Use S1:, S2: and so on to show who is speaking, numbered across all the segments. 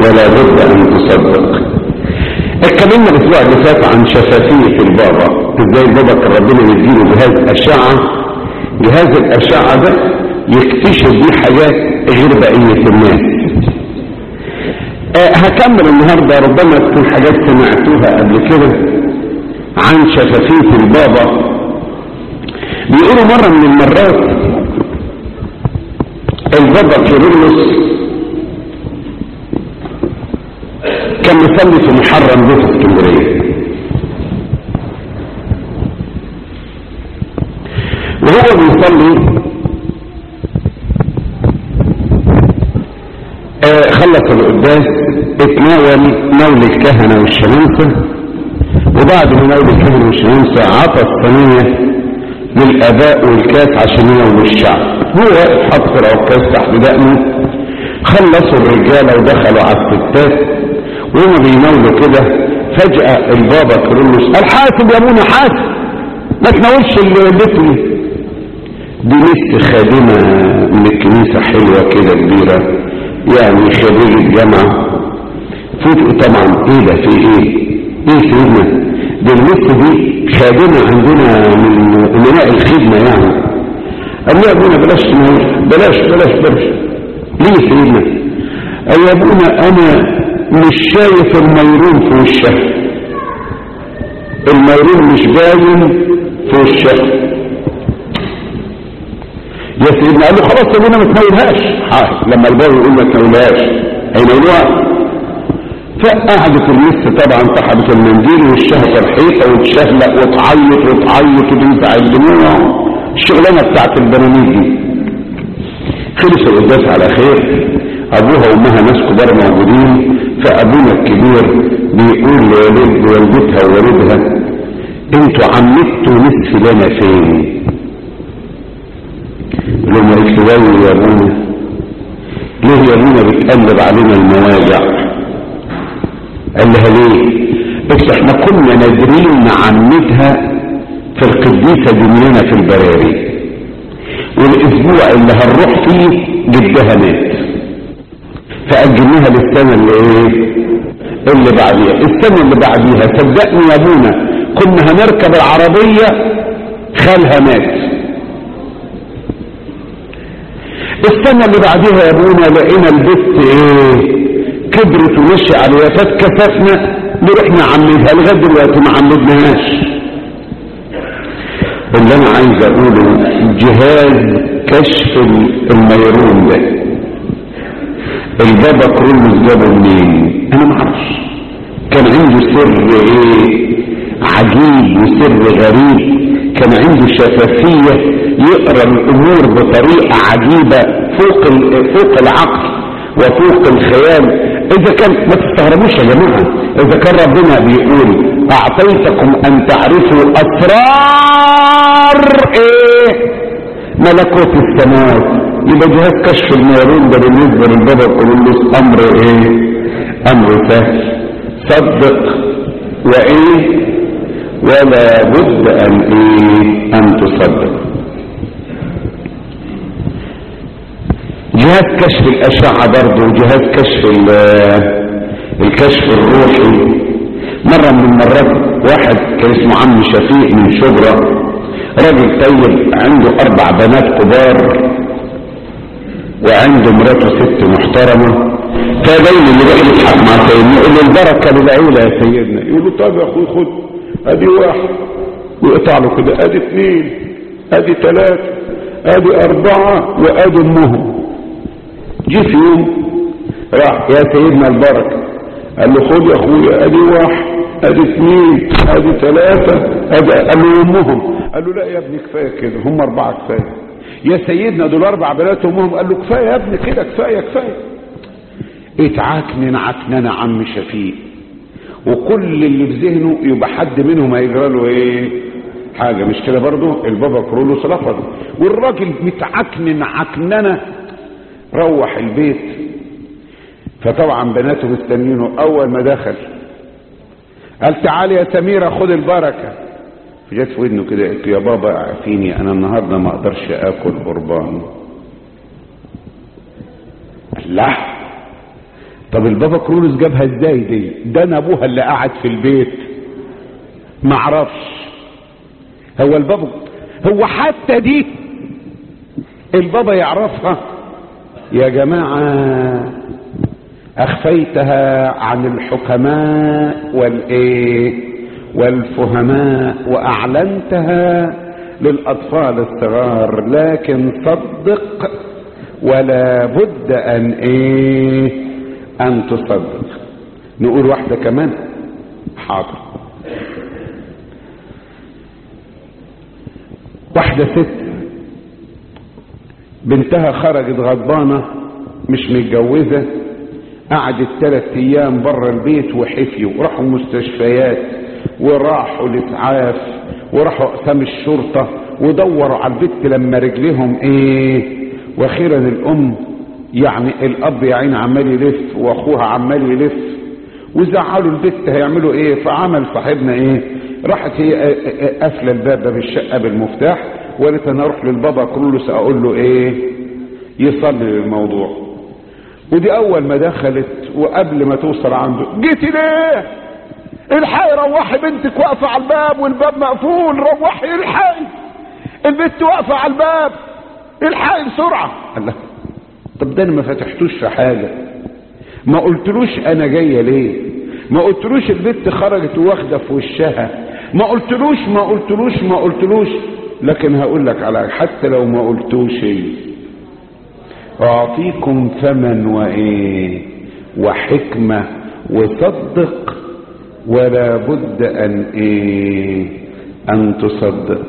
S1: ولا بد ان تصدق. اتكلمنا الاسبوع اللي فات عن شفافية البابا، ازاي البابا كان ربنا يديله جهاز اشعة، جهاز الاشعة ده يكتشف بيه حاجات غير بقية الناس. هكمل النهاردة، ربما تكون حاجات سمعتوها قبل كده عن شفافية البابا. بيقولوا مرة من المرات البابا كيرلس كان مصلي في محرم بيه في اسكندرية، وهو بيصلي خلص القداس، اتناول نول الكهنة والشمامسة، وبعد ما نول الكهنة والشمامسة عطى الصينية للآباء والكاس عشان ينول الشعب. هو حط العكاز تحت دقنه، خلصوا الرجالة ودخلوا على الستات، وهم بينولوا كده فجأة البابا كيرلس قال حاسب يا ابونا حاسب، ما تناولش البيت. دي لسه خادمة من الكنيسة حلوة كده كبيرة، يعني خريجة جامعة. فوجئوا طبعا ايه ده، في ايه سيدنا؟ دي لسه دي خادمة عندنا من امناء الخدمة يعني. قال له يا ابونا بلاش بلاش. ليه سيدنا؟ قال يا ابونا انا مش شايف الميرون في وشها، الميرون مش باين في وشها يا سيدنا. قال له خلاص يا ابونا ما تنولهاش. لما الباب يقول ما تنولهاش هينولوها. فقعدت المس طبعا سحبت المنديل وشها في الحيطه وتشهلق وتعيط وتنزع الدموع، الشغلانه بتاعت البنانيت دي. خلص القداس على خير، ابوها وامها ناس كبار موجودين، فابونا الكبير بيقول لوالدتها ووالدها انتوا عمتوا نصف لنا فين؟ لما قلت له يا ابونا ليه يا ابونا بتقلب علينا المواجع؟ قال لها ليه؟ بس احنا كنا نادرين نعمتها في القديسة دنيانا في البراري، والاسبوع اللي هنروح فيه جدها مات، فأجلناها للسنة اللي بعديها. السنة اللي بعديها صدقني يا ابونا كنا هنركب العربية خالها مات. السنة اللي بعديها يا ابونا لقينا البت كبرت ومشي عليها، فاتكسفنا نروح نعمدها، لغايه دلوقتي ما عمدناهاش. اللي انا عايز اقوله جهاز كشف الميرون ده البابا كيرلس جابه منين؟ انا ما اعرفش. كان عنده سر عجيب وسر غريب، كان عنده شفافية يقرأ الامور بطريقة عجيبة فوق العقل وفوق الخيال. اذا كان ما تستغربوش يا جماعة، اذا كان ربنا بيقول اعطيتكم ان تعرفوا اسرار ملكوت السماوات، يبقى جهاز كشف الميرون ده بالنسبة للبابا كيرلس امر امر سهل. صدق ولا بد ان تصدق. جهاز كشف الاشعة برضه، جهاز كشف الكشف الروحي. مرة من المرات واحد كان اسمه عم شفيق من شبرا، راجل طيب عنده 4 بنات كبار وعنده مراته 6 محترمة. فدايما يروح يضحك مع سيدنا يقول له البركة للعيلة يا سيدنا، يقول له طب يا اخوي خد ادي 1 ويقطع له كده، ادي 2 ادي 3 ادي 4 وادي امهم. جه في يوم راح يا سيدنا البركة قال له خد يا اخويا ادي 1 ادي 2 ادي 3 قال له امهم. قال له لا يا ابني كفايه كده، هم 4 كفايه. يا سيدنا دول 4 بنات امهم. قال له كفايه يا ابني كده، كفايه. اتعكنن عكننه عم شفيق، وكل اللي في ذهنه يبقى حد منهم هيجرى له حاجه، مش كده برضه؟ البابا كيرلس رفض، والراجل متعكنن عكننه. روح البيت، فطبعا بناته مستنينه. اول ما دخل قال تعالي يا سميرة خد البركة. فجت في ودنه كده قلت يا بابا اعفيني انا النهارده ما اقدرش اكل قربان. لا طب البابا كرولوس جابها ازاي دي؟ ده انا ابوها اللي قاعد في البيت ما اعرفش. هو البابا هو حتى دي البابا يعرفها؟ يا جماعة اخفيتها عن الحكماء والفهماء واعلنتها للاطفال الصغار، لكن صدق ولا بد ان تصدق. نقول واحدة كمان. حاضر. واحدة ست بنتها خرجت غضبانة مش متجوزة، قعدت 3 ايام بره البيت وحفيوا، راحوا مستشفيات وراحوا الاسعاف وراحوا اقسام الشرطة ودوروا على البت لما رجلهم واخيرا الام يعني الاب يا عين عمال يلف واخوها عمال يلف وزعلوا البت هيعملوا فعمل صاحبنا راحت هي قافله الباب بالشقه بالمفتاح وقالت انا اروح للبابا كرولوس اقول له يصلي للموضوع. ودي اول ما دخلت وقبل ما توصل عنده، جيتي ليه؟ الحقي روحي بنتك واقفه على الباب والباب مقفول، روحي الحقي البنت واقفه على الباب الحقي بسرعه. الله، طب ده انا ما فتحتوش في حاجه، ما قلتلوش انا جايه ليه، ما قلتلوش البنت خرجت واخده في وشها، ما قلتلوش. لكن هقول لك على حتى لو ما قلتوش اعطيكم فما وحكمه وصدق ولا بد ان تصدق.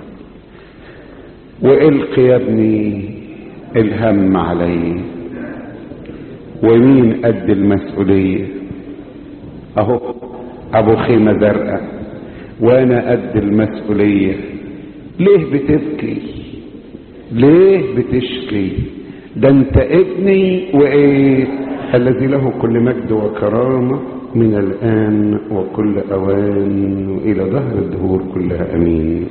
S1: والقي يا ابني الهم علي، ومين قد المسؤوليه؟ اهو ابو خيمه زرقاء وانا قد المسؤوليه. ليه بتبكي؟ ليه بتشكي؟ ده انت ابني الذي له كل مجد وكرامه من الان وكل اوان والى دهر الدهور كلها امين.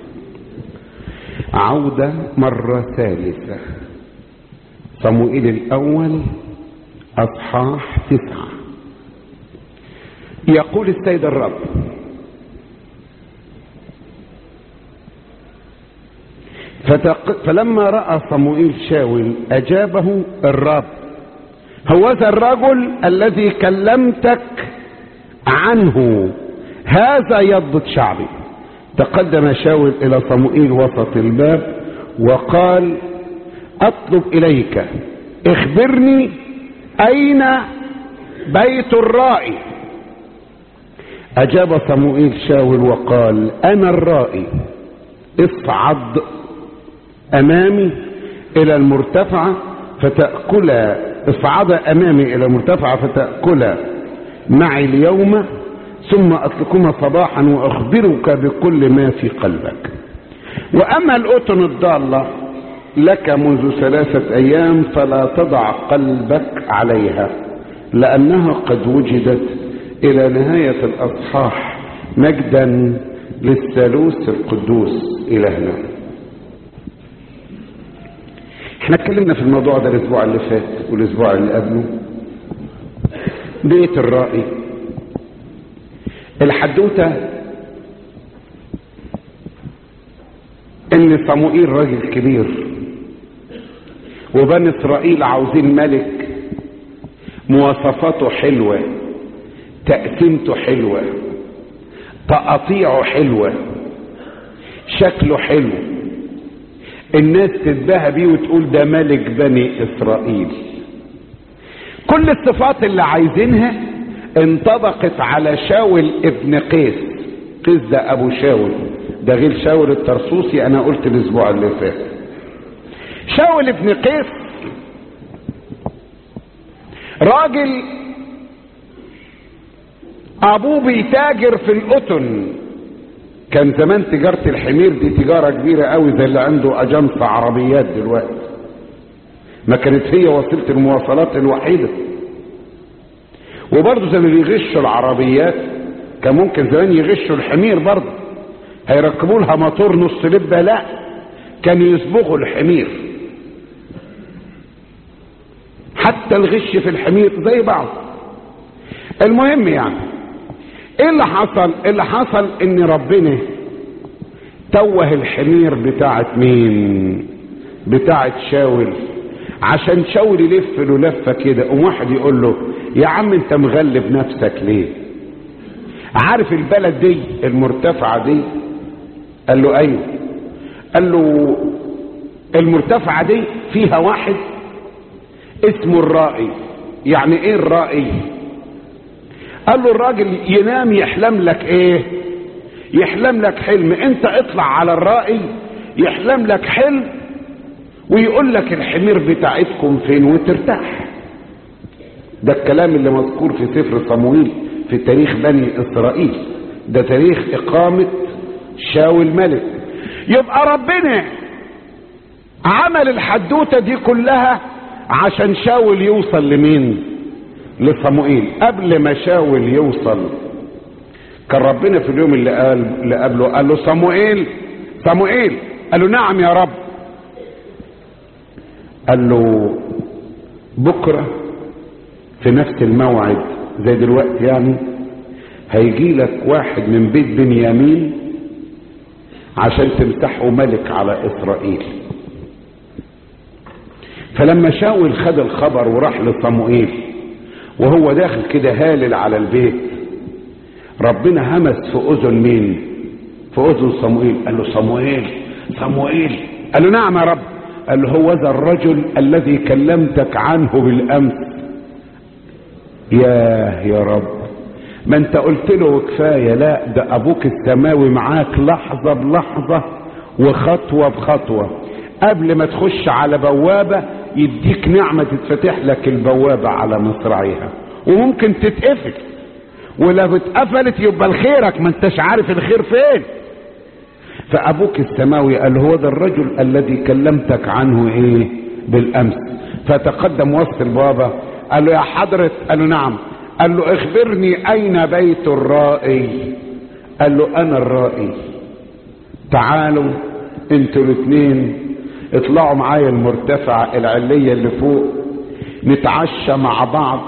S1: عودة مرة ثالثة. صموئيل الأول أصحاح 9. يقول السيد الرب: فلما رأى صموئيل شاول أجابه الرب: هوذا الرجل الذي كلمتك عنه، هذا يضبط شعبي. تقدم شاول إلى صموئيل وسط الباب وقال: أطلب إليك، اخبرني أين بيت الرائي. أجاب صموئيل شاول وقال: أنا الرائي، اصعد أمامي إلى المرتفعة فتأكلا، اصعد أمامي إلى المرتفعة فتأكلا معي اليوم، ثم أطلقكما صباحا وأخبرك بكل ما في قلبك. وأما الأذن الضالة لك منذ 3 أيام فلا تضع قلبك عليها، لأنها قد وجدت إلى نهاية الأصحاح، مجدا للثالوث القدوس إلهنا. احنا اتكلمنا في الموضوع ده الأسبوع اللي فات والأسبوع اللي قبله. بيت الرائي، الحدوته ان صموئيل راجل كبير وبني اسرائيل عاوزين ملك مواصفاته حلوه، تقسيمته حلوه، تقاطيعه حلوه، شكله حلو، الناس تتباهى بيه وتقول ده ملك بني اسرائيل. كل الصفات اللي عايزينها انطبقت على شاول ابن قيس. قيس ده ابو شاول، ده غير شاول الترسوسي، انا قلت الاسبوع اللي فات. شاول ابن قيس راجل ابوه بيتاجر في القطن. كان زمان تجارة الحمير دي تجارة كبيرة قوي زي اللي عنده اجنس عربيات دلوقتي، ما كانت هي وسيلة المواصلات الوحيدة. وبرضه زي ما بيغشوا العربيات كان ممكن زمان يغشوا الحمير برضه، هيركبوا لها موتور نص لبه، لا كانوا يصبغوا الحمير. حتى الغش في الحمير زي بعض، المهم يعني ايه اللي حصل؟ اللي حصل ان ربنا توه الحمير بتاعت مين؟ بتاعت شاول، عشان شاول يلف له لفه كده، واحد يقول له يا عم انت مغلب نفسك ليه؟ عارف البلد دي المرتفعه دي؟ قال له ايوه. قال له المرتفعه دي فيها واحد اسمه الرائي. يعني ايه الرائي؟ قال له الراجل ينام يحلم لك ايه؟ يحلم لك حلم، انت اطلع على الرائي يحلم لك حلم ويقول لك الحمير بتاعتكم فين وترتاح. ده الكلام اللي مذكور في سفر صموئيل في تاريخ بني اسرائيل، ده تاريخ اقامة شاول ملك. يبقى ربنا عمل الحدوتة دي كلها عشان شاول يوصل لمين؟ لصموئيل. قبل ما شاول يوصل كان ربنا في اليوم اللي قبله قال له صموئيل صموئيل. قال له نعم يا رب. قال له بكرة في نفس الموعد زي دلوقتي يعني هيجي لك واحد من بيت بنيامين عشان تمسحه ملك على اسرائيل. فلما شاول خد الخبر وراح لصموئيل وهو داخل كده هالل على البيت، ربنا همس في اذن مين؟ في اذن صموئيل. قال له صموئيل صموئيل. قال له نعم يا رب. قال له هو ذا الرجل الذي كلمتك عنه بالامس. يا رب، ما انت قلت له كفايه. لا، ده ابوك السماوي معاك لحظه بلحظه وخطوه بخطوه. قبل ما تخش على بوابه يديك نعمه تتفتح لك البوابه على مصراعيها، وممكن تتقفل، ولو اتقفلت يبقى لخيرك، ما انتش عارف الخير فين. فابوك السماوي قال هو ذا الرجل الذي كلمتك عنه ايه بالامس. فتقدم وسط البوابه قال له يا حضرة. قال له نعم. قال له اخبرني اين بيت الرائي. قال له انا الرائي. تعالوا انتوا الاثنين اطلعوا معايا المرتفع العلية اللي فوق، نتعشى مع بعض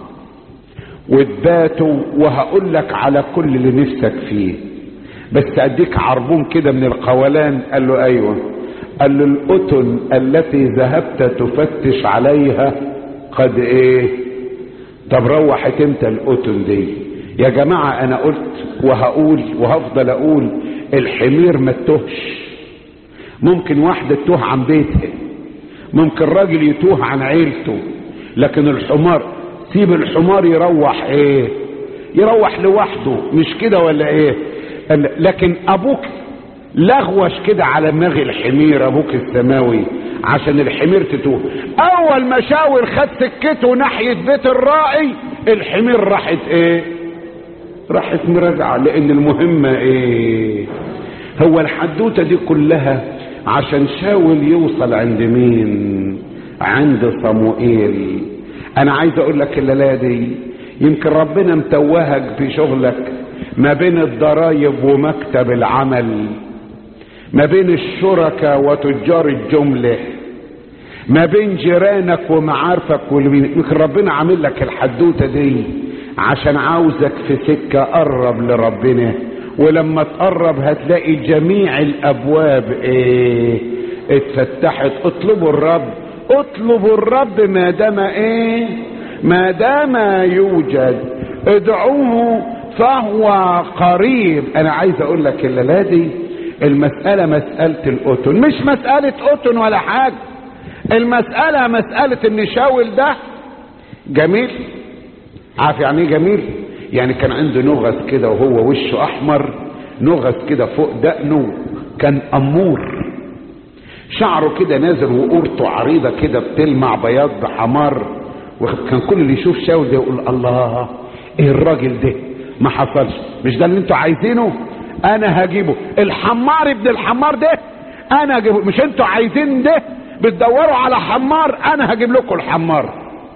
S1: وتباتوا، وهقول لك على كل اللي نفسك فيه، بس اديك عربون كده من القولان. قال له ايوه. قال له الأتن التي ذهبت تفتش عليها قد ايه؟ طب روحت امتى الأتن دي؟ يا جماعة انا قلت وهقول وهفضل اقول الحمير ما تتوهش. ممكن واحدة تتوه عن بيتها، ممكن راجل يتوه عن عيلته، لكن الحمار سيب الحمار يروح ايه؟ يروح لوحده، مش كده ولا ايه؟ لكن ابوك لغوش كده على دماغ الحمير، ابوك السماوي، عشان الحمير تتوه. اول ما شاول خد سكته ناحية بيت الرائي الحمير راحت ايه؟ راحت مراجعة، لان المهمة ايه؟ هو الحدوتة دي كلها عشان شاول يوصل عند مين؟ عند صموئيل. انا عايز اقول لك الليلة دي يمكن ربنا متوهك في شغلك ما بين الضرايب ومكتب العمل، ما بين الشركاء وتجار الجملة، ما بين جيرانك ومعارفك، يمكن ربنا عامل لك الحدوتة دي عشان عاوزك في سكة قرب لربنا، ولما تقرب هتلاقي جميع الابواب ايه؟ اتفتحت. اطلبوا الرب، اطلبوا الرب ما دام ايه؟ ما دام يوجد. ادعوه فهو قريب. انا عايز اقول لك الليلة دي المسألة مسألة الأتن، مش مسألة أتن ولا حاجة. المسألة مسألة ان شاول ده جميل. عارف يعني ايه جميل؟ يعني كان عنده نغز كده وهو وشه احمر، نغز كده فوق دقنه، كان امور، شعره كده نازل وقورته عريضة كده بتلمع بياض بحمار. وكان كل اللي يشوف شاول ده يقول الله ايه الراجل ده؟ ما حصلش، مش ده اللي انتوا عايزينه؟ انا هجيبه. الحمار ابن الحمار ده انا هجيبه. مش انتوا عايزين ده؟ بتدوروا على حمار، انا هجيب لكم الحمار.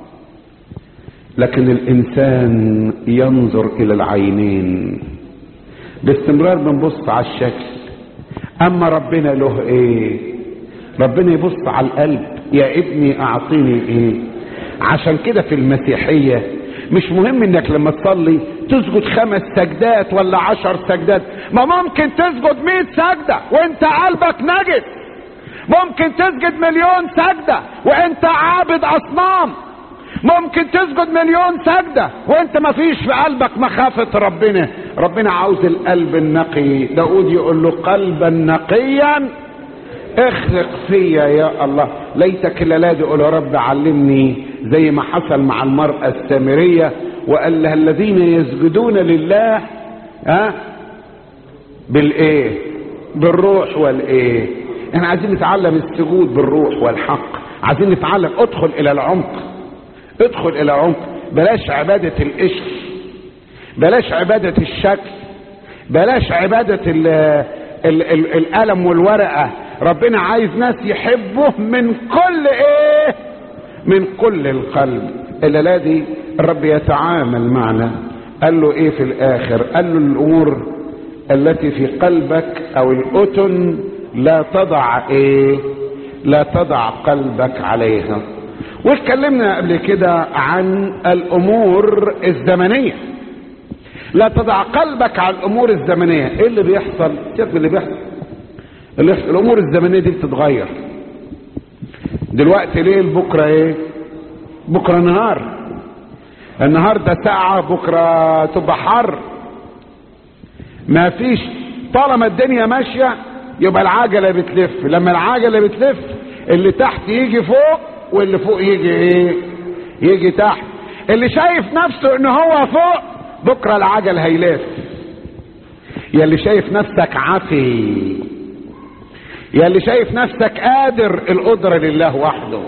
S1: لكن الانسان ينظر الى العينين، باستمرار بنبص على الشكل، اما ربنا له ايه؟ ربنا يبص على القلب. يا ابني اعطيني ايه؟ عشان كده في المسيحية
S2: مش مهم انك لما تصلي تسجد 5 سجدات ولا 10 سجدات، ما ممكن تسجد 100 سجدة وانت قلبك نجس، ممكن تسجد 1,000,000 سجدة وانت عابد اصنام، ممكن تسجد 1,000,000 سجدة وانت ما فيش في قلبك مخافة ربنا. ربنا عاوز القلب النقي. داود يقول له قلبا نقيا اخلق فيا يا الله. ليتك الليلة دي يقول يا رب علمني زي ما حصل مع المرأة السامرية وقال لها الذين يسجدون لله بالايه؟ بالروح والايه. احنا عايزين نتعلم السجود بالروح والحق، عايزين نتعلم. ادخل الى العمق، ادخل الى العمق. بلاش عبادة القشر، بلاش عبادة الشكل، بلاش عبادة القلم والورقة. ربنا عايز ناس يحبوه من كل ايه؟ من كل القلب. الليلة دي الرب يتعامل معنا. قال له ايه في الاخر؟ قال له الامور التي في قلبك او الأتن لا تضع ايه؟ لا تضع قلبك عليها. واتكلمنا قبل كده عن الامور الزمنية. لا تضع قلبك على الامور الزمنية. ايه اللي بيحصل؟ شوف اللي بيحصل. الامور الزمنية دي بتتغير. دلوقتي ليل، بكرة ايه؟ بكرة نهار. النهاردة ساعة، بكرة تبقى حر. ما فيش، طالما الدنيا ماشية يبقى العجلة بتلف. لما العجلة بتلف اللي تحت يجي فوق واللي فوق يجي ايه؟ يجي تحت. اللي شايف نفسه ان هو فوق بكرة العجل هيلف. يا اللي شايف نفسك عافي، يا اللي شايف نفسك قادر، القدرة لله وحده.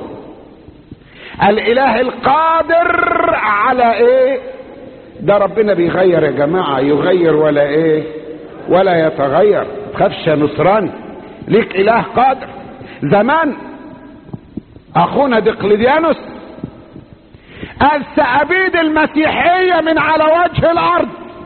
S2: الاله القادر على ايه؟ ده ربنا بيغير يا جماعة، يغير ولا ايه؟ ولا يتغير. تخافش يا نصراني، ليك اله قادر. زمان اخونا دقلديانوس قال سأبيد المسيحية من على وجه الارض.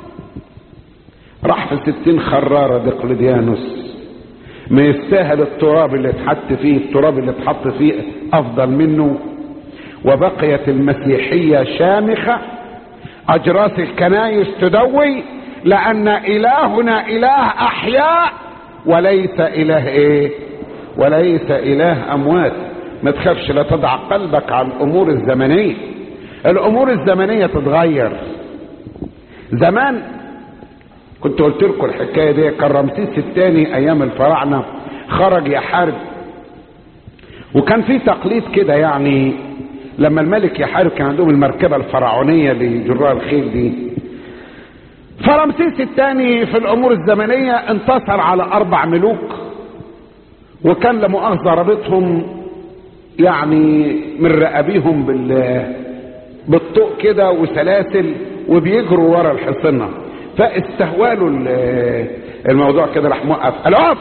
S2: راح في 60 خرارة دقلديانوس. ما يستاهل التراب اللي اتحط فيه، التراب اللي اتحط فيه افضل منه. وبقيت المسيحية شامخة، اجراس الكنايس تدوي، لان الهنا اله احياء وليس اله ايه؟ وليس اله اموات. ما تخافش، لا تضع قلبك على الامور الزمنية. الامور الزمنية تتغير. زمان كنت قلت لكم الحكاية دي، كان رمسيس الثاني ايام الفراعنة خرج يحارب، وكان في تقليد كده يعني لما الملك يحارب كان عندهم المركبة الفرعونية اللي يجروها الخيل دي. فرمسيس الثاني في الامور الزمنية انتصر على 4 ملوك، وكان لمؤاخذة رابطهم يعني من رقابيهم بالطوق كده وسلاسل، وبيجروا ورا الحصنة. فاستهوالوا الموضوع كده، راح موقف قال اقف،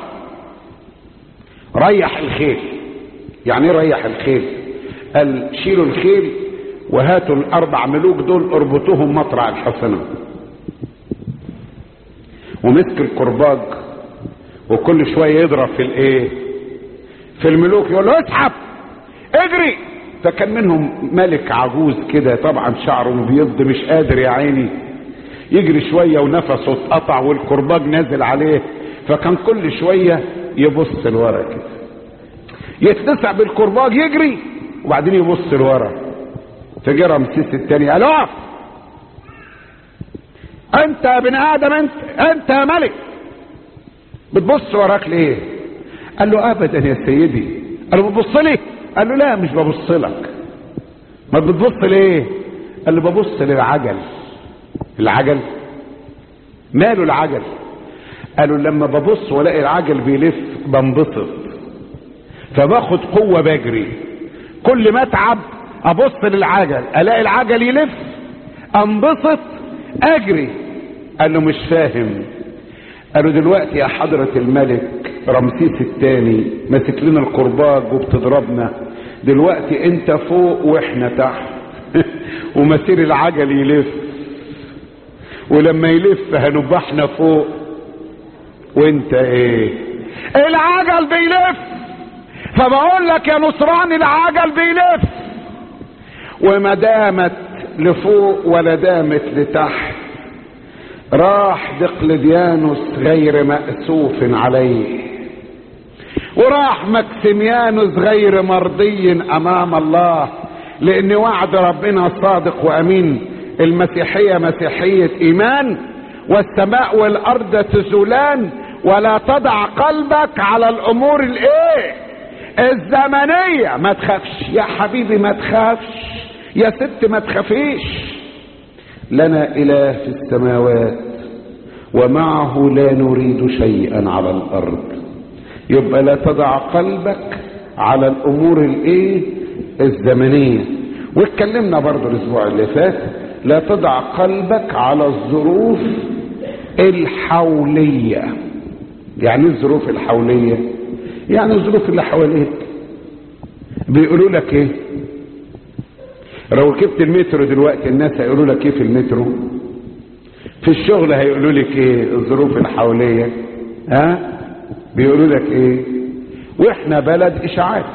S2: ريح الخيل. يعني ايه ريح الخيل؟ قال شيلوا الخيل وهاتوا ال4 ملوك دول اربطوهم مطرع الحصنة. ومسك الكرباج وكل شوية يضرب في الايه؟ في الملوك، يقول له اسحب اجري. فكان منهم ملك عجوز كده طبعا شعره مبيض مش قادر يا عيني يجري شوية ونفسه اتقطع والكرباج نازل عليه، فكان كل شوية يبص لورا كده، يتسع بالكرباج يجري وبعدين يبص لورا. فجاء رمسيس الثاني قال اقف انت يا بني ادم، انت يا ملك بتبص وراك ليه؟ قال له ابدا يا سيدي. قال له بتبص لي؟ قال له لا مش ببص لك. ما بتبص ليه؟ قال له ببص للعجل. العجل ماله العجل؟ قالوا لما ببص والاقي العجل بيلف بنبسط، فباخد قوة بجري. كل ما اتعب ابص للعجل الاقي العجل يلف انبسط اجري. قال له مش فاهم. قالوا دلوقتي يا حضرة الملك رمسيس الثاني ماسك لنا الكرباج وبتضربنا، دلوقتي انت فوق واحنا تحت ومسير العجل يلف، ولما يلف هنبقى احنا فوق وانت ايه؟ العجل بيلف. فبقول لك يا نصراني العجل بيلف، وما دامت لفوق ولا دامت لتحت. راح دقلديانوس غير مأسوف عليه، وراح مكسيميانوس غير مرضي امام الله، لان وعد ربنا صادق وامين. المسيحية مسيحية ايمان، والسماء والارض تزولان، ولا تضع قلبك على الامور الزمنية. ما تخافش يا حبيبي، ما تخافش يا ست، ما تخافيش. لنا اله في السماوات ومعه لا نريد شيئا على الارض. يبقى لا تضع قلبك على الامور الزمنية. واتكلمنا برضو الاسبوع اللي فات، لا تضع قلبك على الظروف الحولية. يعني الظروف الحولية يعني الظروف اللي حواليك. بيقولوا لك ايه؟ لو ركبت المترو دلوقتي الناس هيقولوا لك ايه في المترو؟ في الشغل هيقولوا لك ايه؟ الظروف الحولية بيقولوا لك ايه؟ واحنا بلد اشاعات.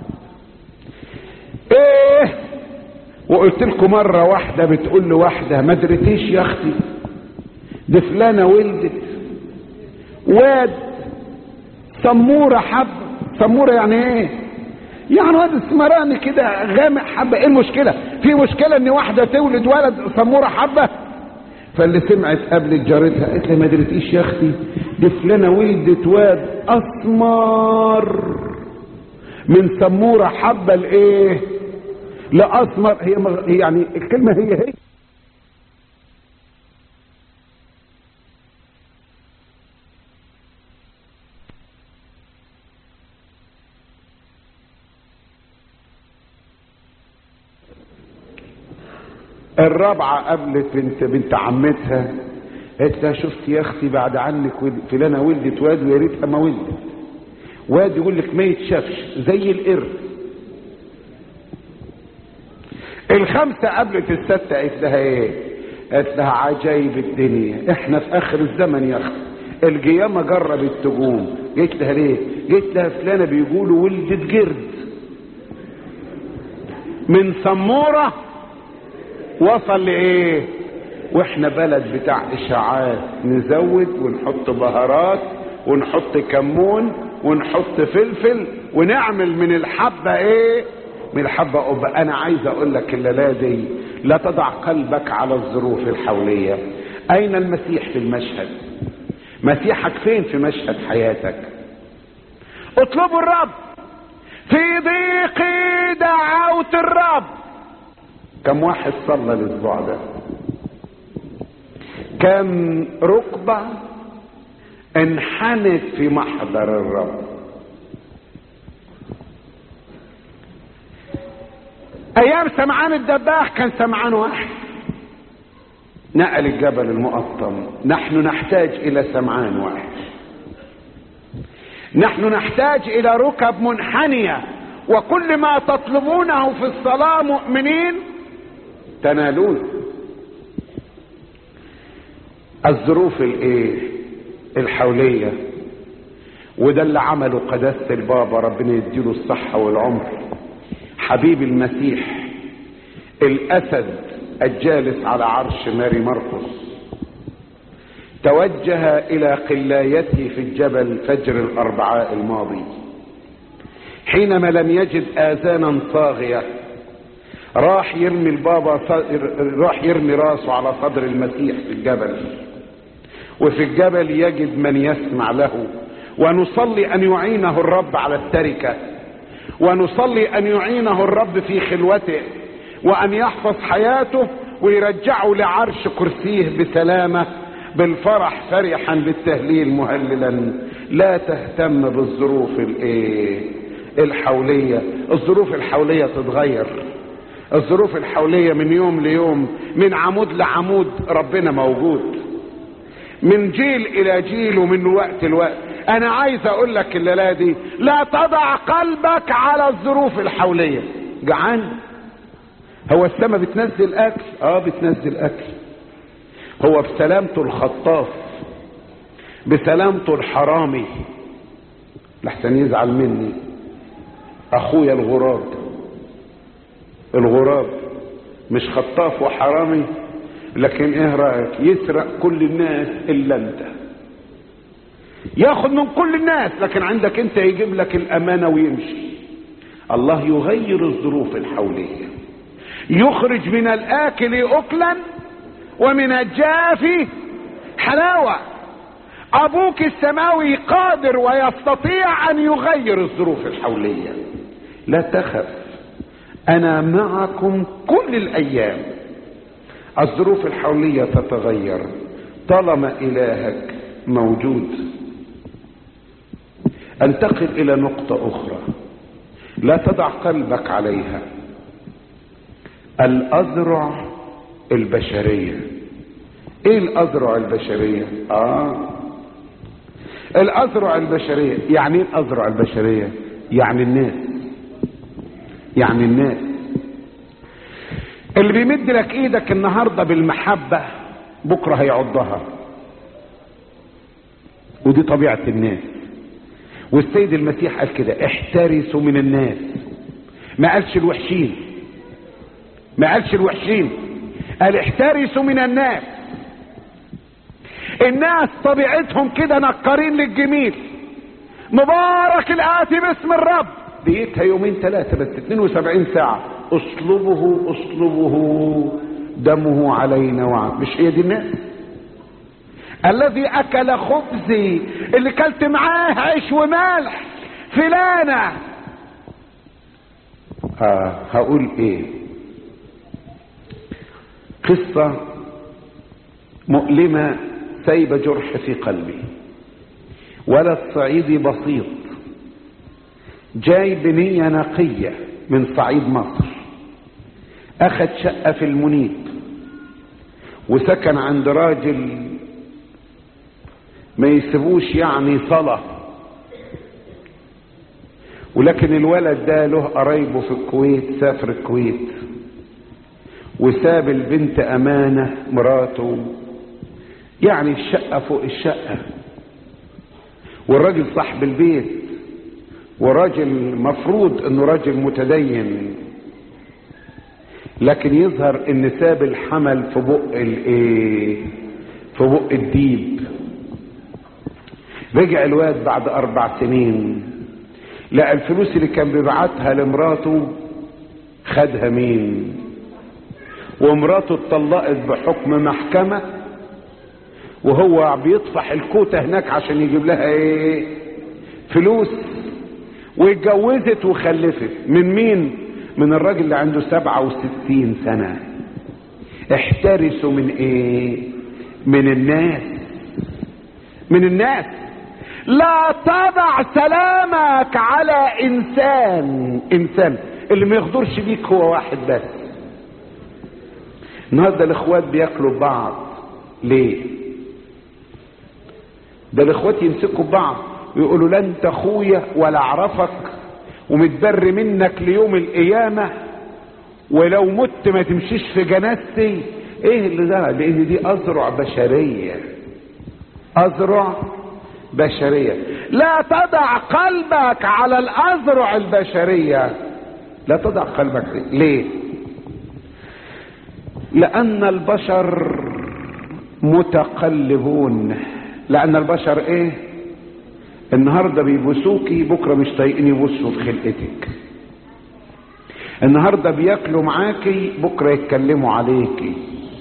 S2: ايه؟ وقلت لكم مرة واحدة بتقول لواحدة ما درتيش يا اختي، دي فلانة ولدت واد سمورة حبة. سمورة يعني ايه؟ يعني واد اسمراني كده غامق حبة. ايه المشكلة؟ في مشكلة ان واحدة تولد ولد سمورة حبة؟ فاللي سمعت قبل جارتها قالت لها ما درتيش يا اختي، دي فلانة ولدت واد اسمر من سمورة حبة لايه؟ لاسمر. هي يعني الكلمة هي الرابعة قابلت بنت عمتها، قالت لها شفت يا اختي بعد عنك فلانة ولدت واد ويا ريتها ما ولدت. واد يقول لك ما يتشافش زي القرد. الخامسة قابلت الستة قالت لها ايه؟ قالت لها عجايب الدنيا، احنا في اخر الزمن يا اختي، القيامة جربت تقوم. قالت لها ليه؟ قالت لها فلانة بيقولوا ولدت قرد من سمورة وصل لايه؟ واحنا بلد بتاع اشاعات، نزود ونحط بهارات ونحط كمون ونحط فلفل ونعمل من الحبة ايه؟ من الحبة قبة. انا عايز اقول لك الليلة دي لا تضع قلبك على الظروف الحولية. اين المسيح في المشهد؟ مسيحك فين في مشهد حياتك؟ اطلبوا الرب. في ضيقي دعوت الرب. كم واحد صلى الاسبوع ده؟ كم ركبة انحنت في محضر الرب؟ ايام سمعان الدباح كان سمعان واحد نقل الجبل المقطم. نحن نحتاج الى سمعان واحد. نحن نحتاج الى ركب منحنية، وكل ما تطلبونه في الصلاة مؤمنين تنالون. الظروف الحولية، وده اللي عمله قداسة البابا ربنا يديله الصحة والعمر، حبيب المسيح الاسد الجالس على عرش ماري مرقس. توجه الى قلايته في الجبل فجر الاربعاء الماضي، حينما لم يجد اذانا صاغية راح يرمي راح يرمي راسه على صدر المسيح في الجبل، وفي الجبل يجد من يسمع له. ونصلي ان يعينه الرب على التركة، ونصلي ان يعينه الرب في خلوته، وان يحفظ حياته ويرجعه لعرش كرسيه بسلامة بالفرح فرحا بالتهليل مهللا. لا تهتم بالظروف الحولية. الظروف الحولية تتغير. الظروف الحولية من يوم ليوم، من عمود لعمود ربنا موجود، من جيل الى جيل ومن وقت لوقت. انا عايز اقول لك الليلة دي لا تضع قلبك على الظروف الحولية. جعان؟ هو السماء بتنزل اكل؟ بتنزل اكل. هو بسلامته الخطاف، بسلامته الحرامي، لحسن يزعل مني اخويا الغراب مش خطاف وحرامي، لكن ايه رأيك يسرق كل الناس الا انت، ياخد من كل الناس، لكن عندك انت يجيب لك الامانة ويمشي. الله يغير الظروف الحولية، يخرج من الاكل اكلا ومن الجافي حلاوة. ابوك السماوي قادر ويستطيع ان يغير الظروف الحولية. لا تخف، انا معكم كل الايام. الظروف الحولية تتغير طالما الهك موجود. انتقل الى نقطة اخرى لا تضع قلبك عليها، الاذرع البشرية. ايه الاذرع البشرية؟ الاذرع البشرية يعني ايه الاذرع البشرية؟ يعني الناس، يعني الناس اللي بيمد لك ايدك النهاردة بالمحبة بكرة هيعضها، ودي طبيعة الناس. والسيد المسيح قال كده احترسوا من الناس، ما قالش الوحشين، ما قالش الوحشين، قال احترسوا من الناس. الناس طبيعتهم كده نكرين للجميل. مبارك الآتي باسم الرب، ديتها يومين ثلاثة بس 72 ساعة، اصلبه اصلبه دمه علينا مش هي دي الناس؟ الذي اكل خبزي، اللي كلت معاه عيش وملح فلانة. هقول ايه؟ قصة مؤلمة سايبة جرح في قلبي. ولد صعيدي بسيط جاي بنية نقية من صعيد مصر، اخد شقة في المنيب وسكن عند راجل ما يسيبوش يعني صلاة، ولكن الولد ده له قرايبه في الكويت، سافر الكويت وساب البنت امانة مراته، يعني الشقة فوق الشقة، والراجل صاحب البيت وراجل مفروض انه راجل متدين، لكن يظهر ان ساب الحمل في بق الايه، في بق الديب. رجع الواد بعد 4 سنين لقى الفلوس اللي كان بيبعتها لمراته خدها مين، ومراته اتطلقت بحكم محكمة، وهو بيطفح الكوتة هناك عشان يجيب لها ايه، فلوس، واتجوزت وخلفت من مين؟ من الراجل اللي عنده 67 سنة. احترسوا من ايه؟ من الناس، من الناس. لا تضع سلامك على انسان اللي ما يغدرش بيك هو واحد بس. النهارده الاخوات بياكلوا بعض ليه؟ ده الاخوات يمسكوا بعض ويقولوا لا انت اخويا ولا اعرفك ومتبر منك ليوم القيامة، ولو مت ما تمشيش في جنازتي. ايه اللي ده؟ لان دي اذرع بشرية، اذرع بشرية. لا تضع قلبك على الاذرع البشرية، لا تضع قلبك. ليه؟ لان البشر متقلبون. لان البشر ايه؟ النهارده بيبوسوكي بكره مش طايقين يبصوا في خلقتك. النهارده بياكلوا معاكي بكره يتكلموا عليكي.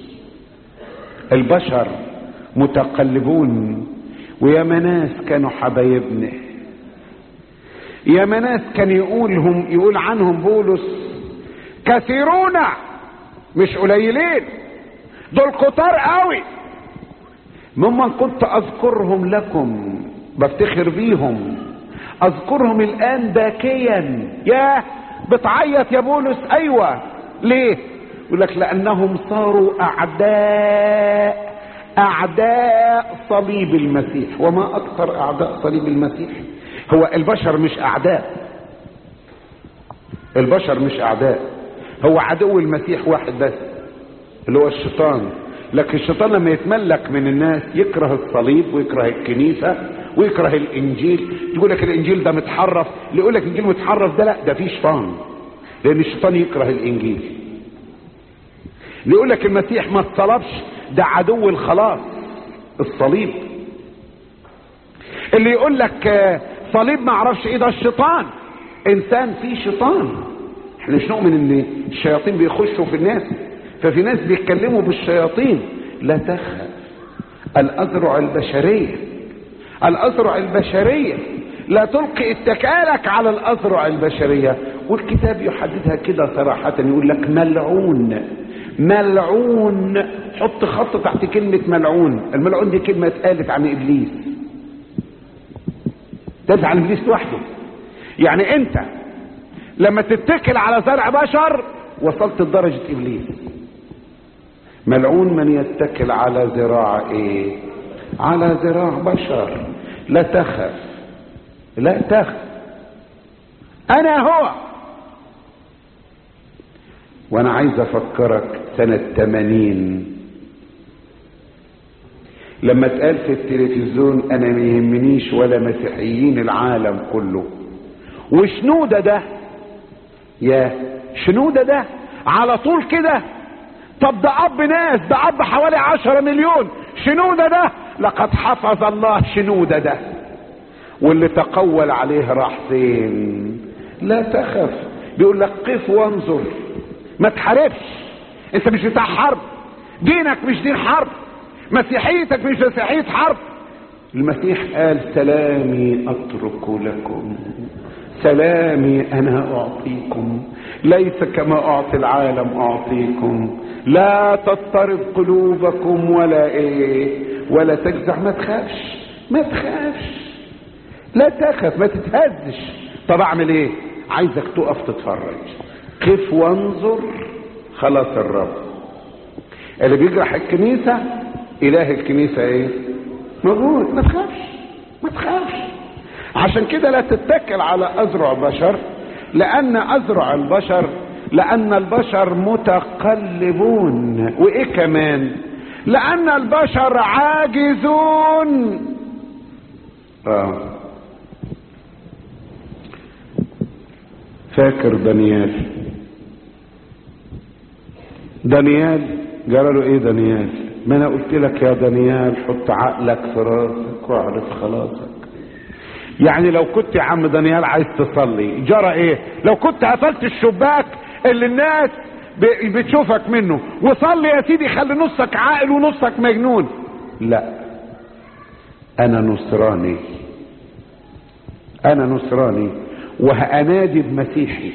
S2: البشر متقلبون. ويا ناس كانوا حبايبنا، يا ناس كان يقول عنهم بولس كثيرون مش قليلين، دول كتار قوي، ممن كنت اذكرهم لكم، بفتخر بيهم، اذكرهم الان باكيا. يا بتعيط يا بولس؟ ايوه. ليه؟ يقول لك لانهم صاروا اعداء صليب المسيح. وما اكثر اعداء صليب المسيح؟ هو البشر مش اعداء، البشر مش اعداء، هو عدو المسيح واحد بس اللي هو الشيطان. لكن الشيطان لما يتملك من الناس يكره الصليب ويكره الكنيسة ويكره الانجيل. تقول لك الانجيل ده متحرف، اللي يقول لك الانجيل متحرف ده لا، ده فيه شيطان، لان الشيطان يكره الانجيل. اللي يقول لك المسيح ما اتصلبش ده عدو الخلاص، الصليب. اللي يقول لك صليب ما اعرفش ايه، ده الشيطان. انسان فيه شيطان. احنا مش نؤمن ان الشياطين بيخشوا في الناس، ففي ناس بيتكلموا بالشياطين. لا تخف. الأذرع البشرية، الأذرع البشرية، لا تلقي اتكالك على الأذرع البشرية. والكتاب يحددها كده صراحة، يقول لك ملعون. ملعون، حط خط تحت كلمة ملعون. الملعون دي كلمة اتقالت عن إبليس، تدفع عن إبليس لوحده. يعني أنت لما تتكل على زرع بشر وصلت لدرجة إبليس. ملعون من يتكل على ذراع ايه؟ على ذراع بشر. لا تخف، لا تخف، انا هو. وانا عايز افكرك سنة 80 لما اتقال في التلفزيون انا ما يهمنيش ولا مسيحيين العالم كله. وشنودة ده، يا شنودة ده على طول كده. طب ده اب ناس، ده اب حوالي 10 مليون. شنودة ده لقد حفظ الله شنودة ده. واللي تقول عليه راح فين؟ لا تخف. بيقول لك قف وانظر، ما تحاربش. انت مش بتاع حرب، دينك مش دين حرب، مسيحيتك مش مسيحية حرب. المسيح قال سلامي اترك لكم، سلامي انا اعطيكم، ليس كما اعطي العالم اعطيكم. لا تضطرب قلوبكم ولا ايه ولا تجزع. ما تخافش، ما تخافش، لا تخاف، ما تتهزش. طب اعمل ايه؟ عايزك تقف تتفرج. قف وانظر خلاص الرب. اللي بيجرح الكنيسة اله الكنيسة ايه؟ موجود. ما تخافش، ما تخافش. عشان كده لا تتكل على أذرع بشر، لأن أذرع البشر، لأن البشر متقلبون. وإيه كمان؟ لأن البشر عاجزون. فاكر دانيال؟ دانيال قال له ايه دانيال؟ ما انا قلت لك يا دانيال حط عقلك في راسك واعرف خلاصك. يعني لو كنت يا عم دانيال عايز تصلي جرى ايه؟ لو كنت قفلت الشباك اللي الناس بتشوفك منه وصلي يا سيدي، خلي نصك عاقل ونصك مجنون. لا، انا نصراني، انا نصراني وهأنادي بمسيحي،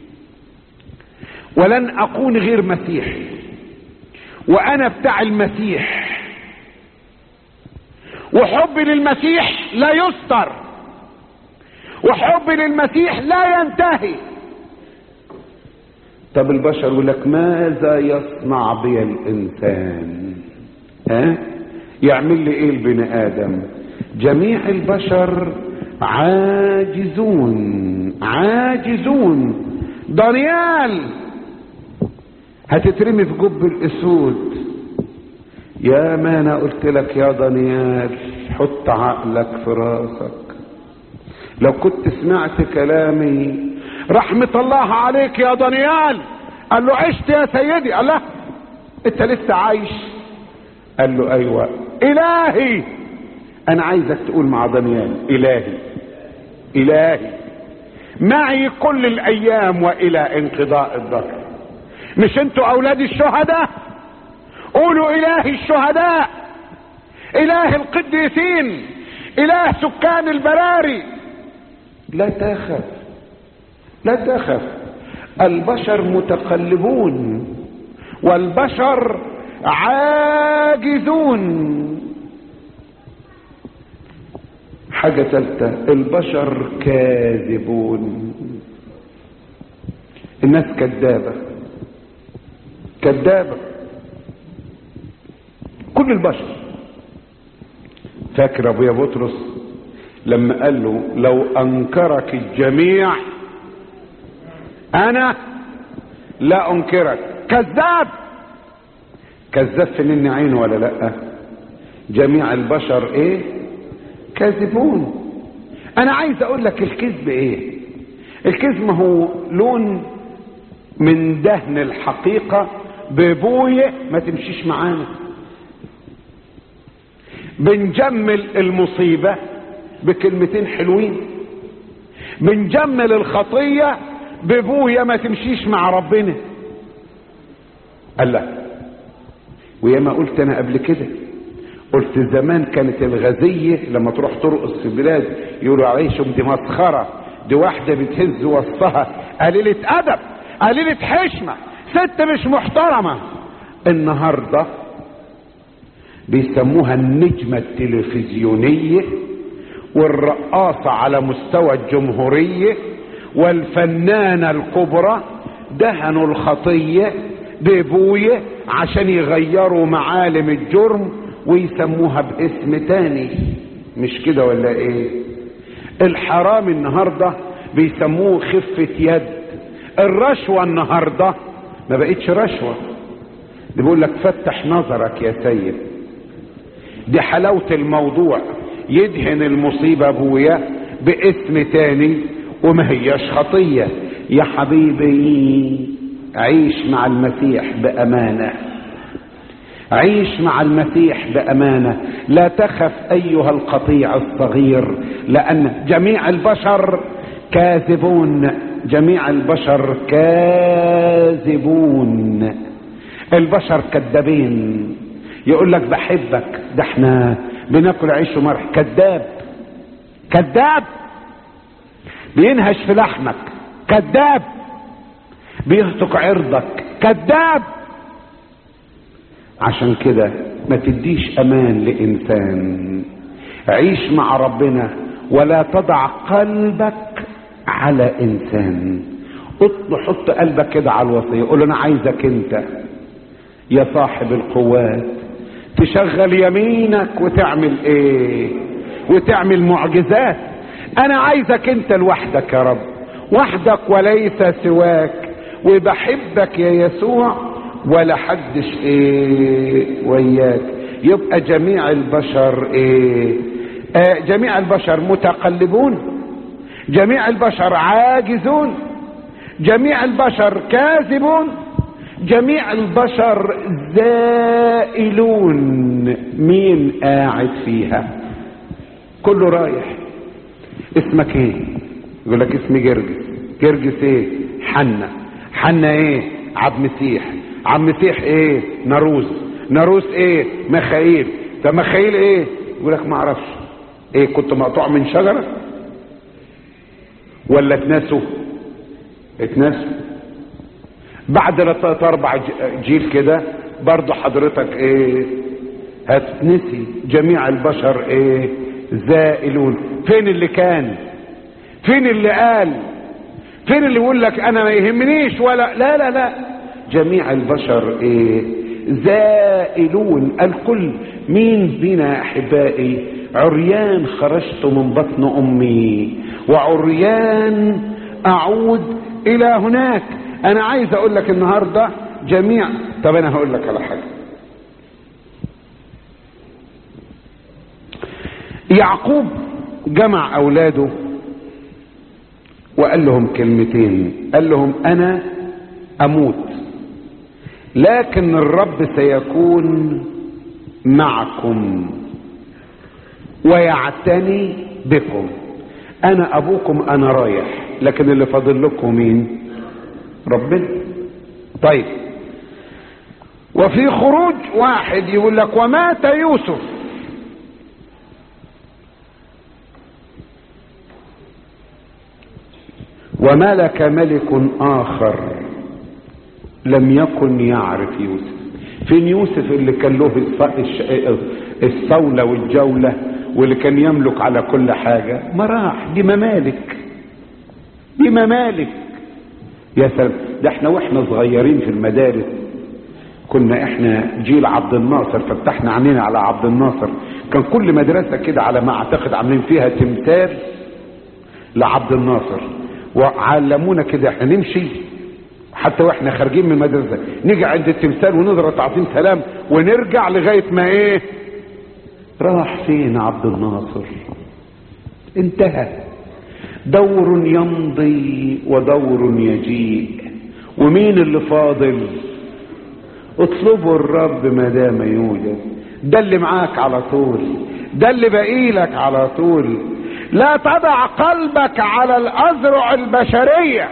S2: ولن اكون غير مسيحي، وانا بتاع المسيح، وحبي للمسيح لا يستر، وحبي للمسيح لا ينتهي. طب البشر يقول لك ماذا يصنع بي الانسان؟ يعمل لي ايه البني ادم؟ جميع البشر عاجزون، عاجزون. دانيال هتترمي في جب الاسود. يا ما انا قلت لك يا دانيال حط عقلك في راسك. لو كنت سمعت كلامي رحمة الله عليك يا دانيال. قال له عشت يا سيدي. قال له انت لسه عايش؟ قال له ايوه. الهي، انا عايزك تقول مع دانيال الهي، الهي معي كل الايام والى انقضاء الدهر. مش انتوا اولاد الشهداء؟ قولوا الهي الشهداء، اله القديسين، اله سكان البراري. لا تخف، لا تخف. البشر متقلبون والبشر عاجزون. حاجة ثالثة، البشر كاذبون. الناس كذابة، كذابة، كل البشر. فاكر ابويا بطرس لما قال له لو انكرك الجميع انا لا انكرك؟ كذاب، كذاب في نين عينه ولا لا؟ جميع البشر ايه؟ كاذبون. انا عايز اقول لك الكذب ايه؟ الكذب هو لون من دهن الحقيقة بابويا ما تمشيش معانا. بنجمل المصيبة بكلمتين حلوين، بنجمل الخطية بابويا ما تمشيش مع ربنا. قال لا. وياما قلت انا قبل كده، قلت زمان كانت الغزية لما تروح ترقص في البلاد يقولوا عليهم دي مسخرة، دي واحدة بتهز وسطها، قليلة ادب، قليلة حشمة، ست مش محترمة. النهاردة بيسموها النجمة التلفزيونية والرقاصة على مستوى الجمهورية والفنانة الكبرى دهنوا الخطية بابوية عشان يغيروا معالم الجرم ويسموها باسم تاني. مش كده ولا ايه؟ الحرام النهاردة بيسموه خفة يد. الرشوة النهاردة ما بقتش رشوة، دي بيقول لك فتح نظرك يا سيد. دي حلاوة الموضوع، يدهن المصيبة ابويا باسم تاني وما هياش خطية. يا حبيبي عيش مع المسيح بأمانة، عيش مع المسيح بأمانة، لا تخف أيها القطيع الصغير، لأن جميع البشر كاذبون، جميع البشر كاذبون، البشر كذابين. يقول لك بحبك، ده احنا بناكل عيش ومرح. كذاب، كذاب، بينهش في لحمك، كذاب، بيهتك عرضك، كذاب. عشان كده ما تديش امان لانسان. عيش مع ربنا ولا تضع قلبك على انسان. حط قلبك كده على الوصية، قول انا عايزك انت يا صاحب القوات تشغل يمينك وتعمل ايه؟ وتعمل معجزات. انا عايزك انت لوحدك يا رب، وحدك وليس سواك، وبحبك يا يسوع ولا حدش ايه وياك. يبقى جميع البشر ايه؟ جميع البشر متقلبون، جميع البشر عاجزون، جميع البشر كاذبون، جميع البشر زائلون. مين قاعد فيها؟ كله رايح. اسمك ايه؟ يقول لك اسمي جرجس. جرجس ايه؟ حنة. حنة ايه؟ عبد مسيح. عبد مسيح ايه؟ ناروز. ناروز ايه؟ مخايل. طب مخايل ايه؟ يقول لك ما اعرفش. ايه كنت مقطوع من شجرة ولا اتنسوا؟ اتنسوا. بعد 3-4 جيل كده برضو حضرتك ايه؟ هتنسي. جميع البشر ايه؟ زائلون. فين اللي كان؟ فين اللي قال؟ فين اللي يقول لك انا ما يهمنيش ولا لا لا لا؟ جميع البشر ايه؟ زائلون. الكل. مين بينا احبائي؟ عريان خرجت من بطن امي وعريان اعود الى هناك. انا عايز اقول لك النهارده جميع. طب انا هقول لك على حاجه. يعقوب جمع اولاده وقال لهم كلمتين، قال لهم انا اموت لكن الرب سيكون معكم ويعتني بكم. انا ابوكم، انا رايح، لكن اللي فاضل لكم مين؟ ربنا. طيب، وفي خروج 1 يقول لك ومات يوسف وملك ملك آخر لم يكن يعرف يوسف. فين يوسف اللي كان له الصولة والجولة واللي كان يملك على كل حاجة؟ ما راح. دي ممالك، دي ممالك. يا سلام، ده احنا واحنا صغيرين في المدارس كنا احنا جيل عبد الناصر، فتحنا عينينا على عبد الناصر. كان كل مدرسة كده على ما اعتقد عاملين فيها تمثال لعبد الناصر، وعلمونا كده احنا نمشي حتى واحنا خارجين من المدرسة نيجي عند التمثال ونضرب تعظيم سلام ونرجع لغاية ما ايه؟ راح فين عبد الناصر؟ انتهى. دور يمضي ودور يجيء، ومين اللي فاضل؟ اطلبوا الرب ما دام يوجد، ده اللي معاك على طول، ده اللي باقيلك على طول. لا تضع قلبك على الأذرع البشرية.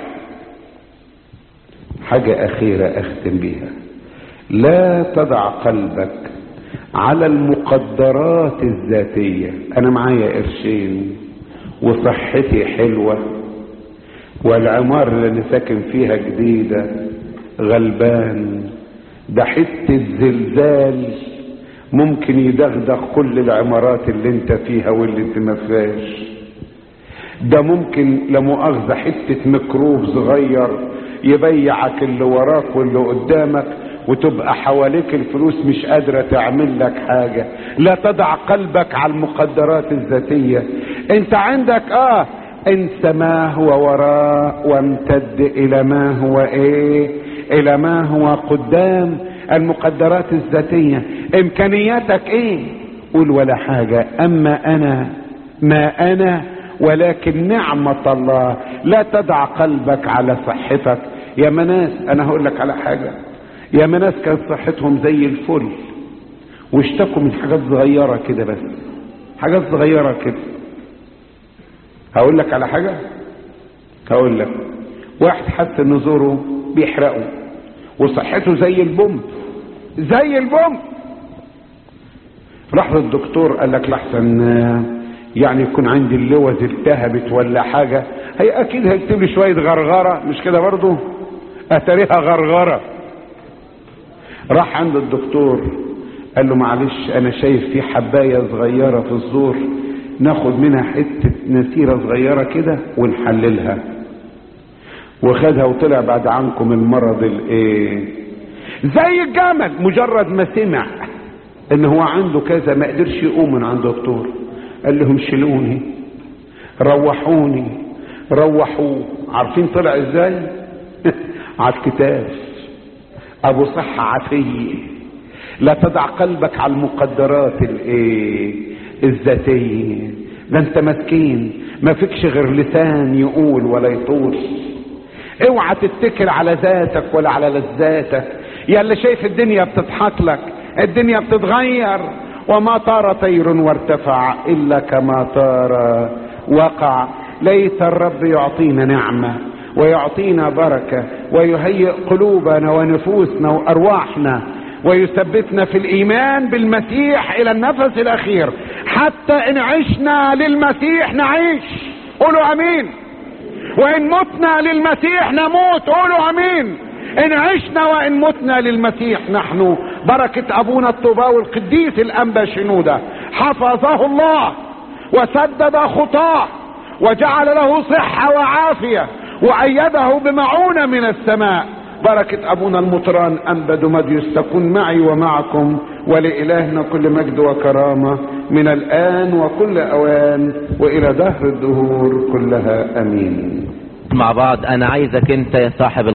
S2: حاجة أخيرة أختم بيها، لا تضع قلبك على المقدرات الذاتية. أنا معايا قرشين وصحتي حلوة والعمارة اللي أنا ساكن فيها جديدة غلبان، ده حتة زلزال ممكن يدغدغ كل العمارات اللي انت فيها واللي انت ما فيهاش، ده ممكن لمؤاخذة حتة ميكروب صغير يبيعك اللي وراك واللي قدامك وتبقى حواليك الفلوس مش قادرة تعمل لك حاجة. لا تضع قلبك على المقدرات الذاتية. انت عندك انسى ما هو وراء وامتد الى ما هو الى ما هو قدام. المقدرات الذاتية امكانياتك قول ولا حاجة، اما انا ما انا ولكن نعمة الله. لا تضع قلبك على صحتك. يا مناس انا هقول لك على حاجة، يا مناس كانت صحتهم زي الفل واشتكوا من حاجات صغيرة كده، بس حاجات صغيرة كده. هقول لك على حاجة، هقول لك واحد حس ان زوره بيحرقه وصحته زي البوم، زي البوم. راح للدكتور قال لك لحسن يعني يكون عندي اللوز التهبت ولا حاجة، هي اكيد هيكتب لي شوية غرغرة، مش كده برضو؟ اتريها غرغرة. راح عند الدكتور قال له معلش انا شايف في حباية صغيرة في الزور، ناخد منها حتة نسيرة صغيرة كده ونحللها. وخدها وطلع بعد عنكم المرض زي الجمل. مجرد ما سمع ان هو عنده كذا ما قدرش يقوم من عند الدكتور، قال لهم شيلوني روحوني روحوه. عارفين طلع ازاي؟ على الكتاف، ابو صحة عافية. لا تضع قلبك على المقدرات الذاتية. ده انت مسكين ما فيكش غير لسان يقول ولا يطول. اوعى تتكل على ذاتك ولا على لذاتك. يا اللي شايف الدنيا بتضحك لك، الدنيا بتتغير. وما طار طير وارتفع الا كما طار وقع. ليت الرب يعطينا نعمة ويعطينا بركة ويهيئ قلوبنا ونفوسنا وارواحنا ويثبتنا في الايمان بالمسيح الى النفس الاخير، حتى ان عشنا للمسيح نعيش. قولوا امين. وان متنا للمسيح نموت. قولوا امين. ان عشنا وان متنا للمسيح نحن. بركة ابونا الطوباوي القديس الانبا شنودة حفظه الله وسدد خطاه وجعل له صحة وعافية وايده بمعونة من السماء. بركة ابونا المطران انبا دمديوس تكون معي ومعكم، ولإلهنا كل مجد وكرامة من الآن وكل أوان وإلى دهر الدهور كلها. أمين.
S3: مع بعض. أنا عايزك أنت يا صاحب